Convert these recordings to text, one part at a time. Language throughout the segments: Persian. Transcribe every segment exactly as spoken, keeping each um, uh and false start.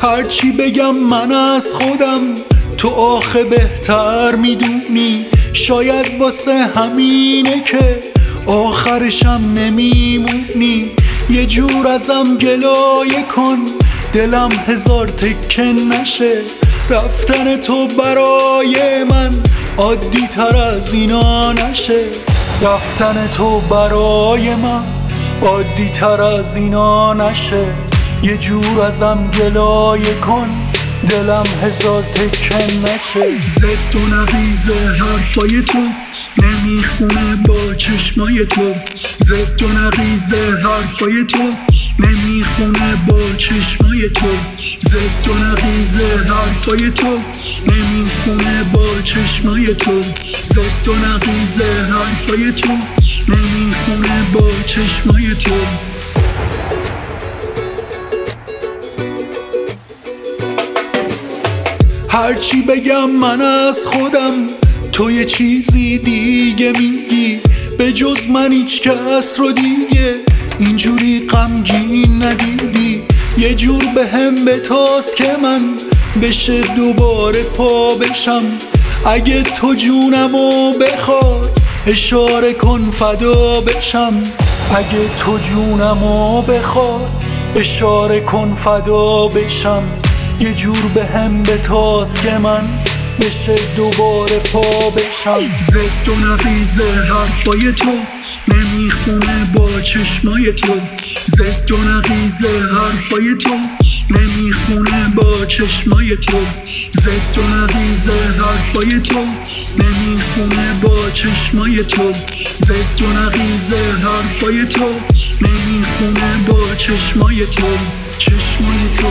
هرچی بگم من از خودم تو آخه بهتر میدونی. شاید واسه همینه که آخرشم نمیمونی. یه جور ازم گلایه کن دلم هزار تکه نشه. رفتن تو برای من عادی تر از اینا نشه. رفتن تو برای من عادی تر از اینا نشه. یه جور ازم گلایه کن دلم هزار تکه نشه. زد و نقیز حرفای تو نمیخونه با چشمای تو. زد و نقیز حرفای تو نمیخونه با چشمای تو. زد و نقیز حرفای تو نمیخونه با چشمای تو. زد و نقیز حرفای تو نمیخونه با چشمای تو. هرچی بگم من از خودم تو یه چیزی دیگه میگی. به جز من هیچ کس رو دیگه اینجوری غمگین ندیدی. یه جور به هم بتاز که من بشه دوباره پا بشم. اگه تو جونمو بخوای اشاره کن فدا بشم. اگه تو جونمو بخوای اشاره کن فدا بشم. یه جور به هم بتاز که من بشه دوباره پا بشم. زد و نقیز حرفای تو نمیخونه با چشمای تو. زد و نقیز حرفای تو نمیخونه با چشمای تو. زد و نقیز حرفای تو نمیخونه با چشمای تو. زد و نقیز حرفای تو نمیخونه با چشمای تو. چشمای تو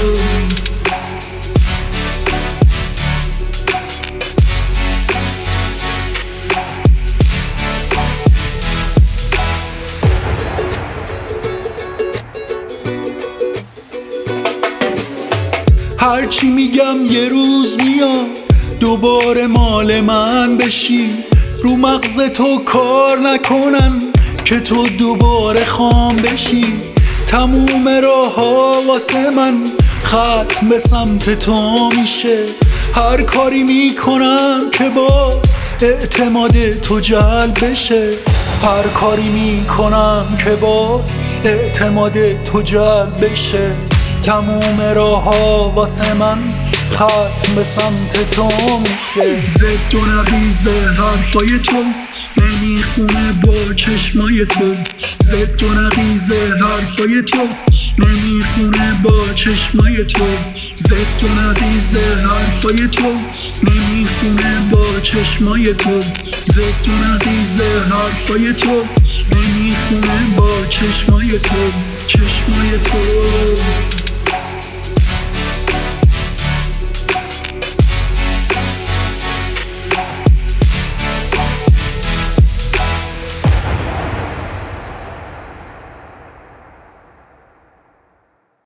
هرچی میگم یه روز میاد دوباره مال من بشی. رو مغز تو کار نکنن که تو دوباره خام بشی. تموم راه ها واسه من ختم به سمت تو میشه. هر کاری میکنم که باز اعتماد تو جلب بشه. هر کاری میکنم که باز اعتماد تو جلب بشه. تموم راه ها واسه من ختم به سمت تو میشه. زد و نقیز حرفای تو نمیخونه با چشمای تو. زد و نقیز حرفای تو نمیخونه با چشمای تو. زد و نقیز حرفای تو نمیخونه با چشمای تو. زد و نقیز حرفای تو نمیخونه با چشمای تو. چشمای تو